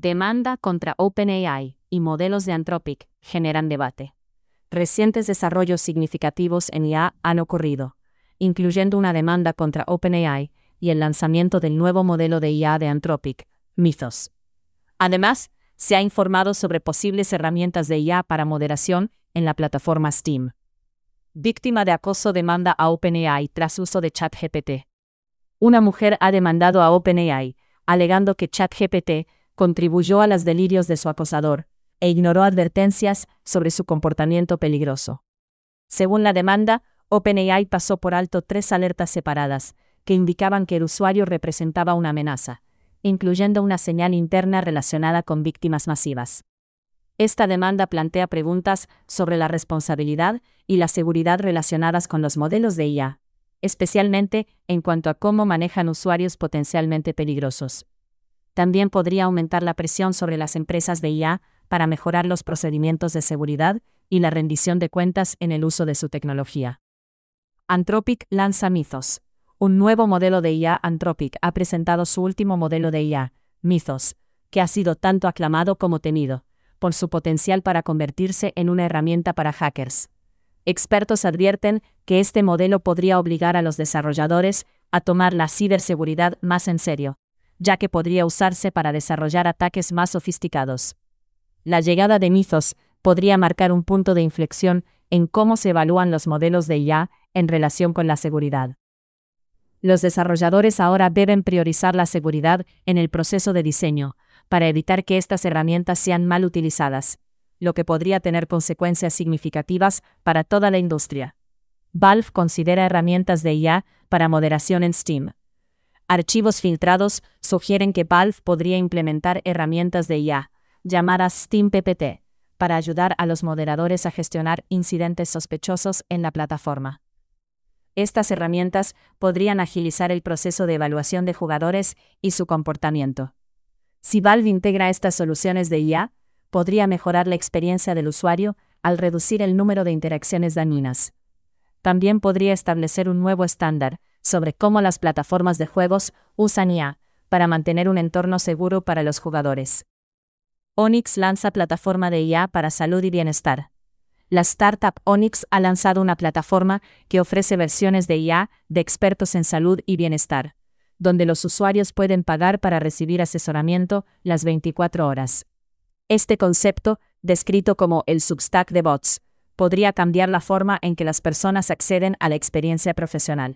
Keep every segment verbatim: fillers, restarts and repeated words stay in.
Demanda contra OpenAI y modelos de Anthropic generan debate. Recientes desarrollos significativos en I A han ocurrido, incluyendo una demanda contra OpenAI y el lanzamiento del nuevo modelo de I A de Anthropic, Mythos. Además, se ha informado sobre posibles herramientas de I A para moderación en la plataforma Steam. Víctima de acoso demanda a OpenAI tras uso de ChatGPT. Una mujer ha demandado a OpenAI, alegando que ChatGPT contribuyó a los delirios de su acosador e ignoró advertencias sobre su comportamiento peligroso. Según la demanda, OpenAI pasó por alto tres alertas separadas que indicaban que el usuario representaba una amenaza, incluyendo una señal interna relacionada con víctimas masivas. Esta demanda plantea preguntas sobre la responsabilidad y la seguridad relacionadas con los modelos de I A, especialmente en cuanto a cómo manejan usuarios potencialmente peligrosos. También podría aumentar la presión sobre las empresas de I A para mejorar los procedimientos de seguridad y la rendición de cuentas en el uso de su tecnología. Anthropic lanza Mythos. Un nuevo modelo de I A. Anthropic ha presentado su último modelo de I A, Mythos, que ha sido tanto aclamado como temido, por su potencial para convertirse en una herramienta para hackers. Expertos advierten que este modelo podría obligar a los desarrolladores a tomar la ciberseguridad más en serio, ya que podría usarse para desarrollar ataques más sofisticados. La llegada de Mythos podría marcar un punto de inflexión en cómo se evalúan los modelos de I A en relación con la seguridad. Los desarrolladores ahora deben priorizar la seguridad en el proceso de diseño, para evitar que estas herramientas sean mal utilizadas, lo que podría tener consecuencias significativas para toda la industria. Valve considera herramientas de I A para moderación en Steam. Archivos filtrados sugieren que Valve podría implementar herramientas de I A, llamadas Steam P P T, para ayudar a los moderadores a gestionar incidentes sospechosos en la plataforma. Estas herramientas podrían agilizar el proceso de evaluación de jugadores y su comportamiento. Si Valve integra estas soluciones de I A, podría mejorar la experiencia del usuario al reducir el número de interacciones dañinas. También podría establecer un nuevo estándar sobre cómo las plataformas de juegos usan I A para mantener un entorno seguro para los jugadores. Onyx lanza plataforma de I A para salud y bienestar. La startup Onyx ha lanzado una plataforma que ofrece versiones de I A de expertos en salud y bienestar, donde los usuarios pueden pagar para recibir asesoramiento las veinticuatro horas. Este concepto, descrito como el Substack de bots, podría cambiar la forma en que las personas acceden a la experiencia profesional.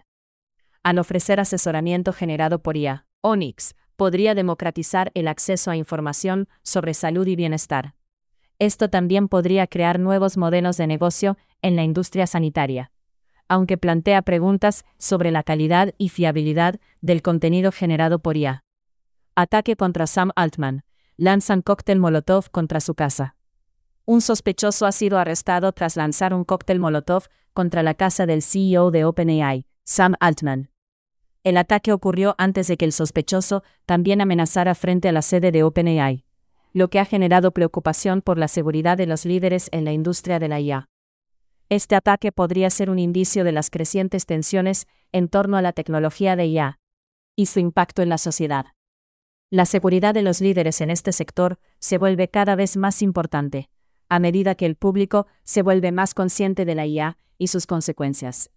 Al ofrecer asesoramiento generado por I A, Onyx podría democratizar el acceso a información sobre salud y bienestar. Esto también podría crear nuevos modelos de negocio en la industria sanitaria, aunque plantea preguntas sobre la calidad y fiabilidad del contenido generado por I A. Ataque contra Sam Altman. Lanzan cóctel Molotov contra su casa. Un sospechoso ha sido arrestado tras lanzar un cóctel Molotov contra la casa del C E O de OpenAI, Sam Altman. El ataque ocurrió antes de que el sospechoso también amenazara frente a la sede de OpenAI, lo que ha generado preocupación por la seguridad de los líderes en la industria de la I A. Este ataque podría ser un indicio de las crecientes tensiones en torno a la tecnología de I A y su impacto en la sociedad. La seguridad de los líderes en este sector se vuelve cada vez más importante, a medida que el público se vuelve más consciente de la I A y sus consecuencias.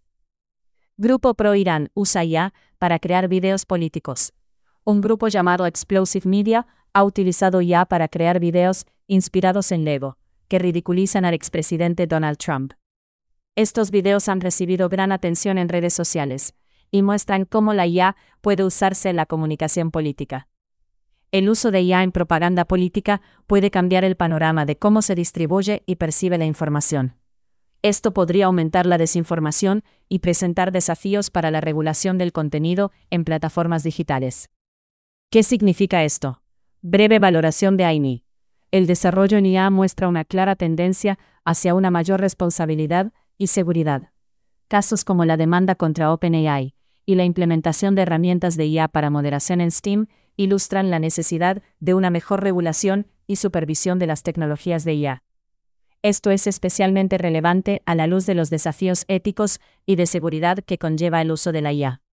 Grupo pro-Irán usa I A para crear videos políticos. Un grupo llamado Explosive Media ha utilizado I A para crear videos inspirados en Lego, que ridiculizan al expresidente Donald Trump. Estos videos han recibido gran atención en redes sociales y muestran cómo la I A puede usarse en la comunicación política. El uso de I A en propaganda política puede cambiar el panorama de cómo se distribuye y percibe la información. Esto podría aumentar la desinformación y presentar desafíos para la regulación del contenido en plataformas digitales. ¿Qué significa esto? Breve valoración de A I N I. El desarrollo en I A muestra una clara tendencia hacia una mayor responsabilidad y seguridad. Casos como la demanda contra OpenAI y la implementación de herramientas de I A para moderación en Steam ilustran la necesidad de una mejor regulación y supervisión de las tecnologías de I A. Esto es especialmente relevante a la luz de los desafíos éticos y de seguridad que conlleva el uso de la I A.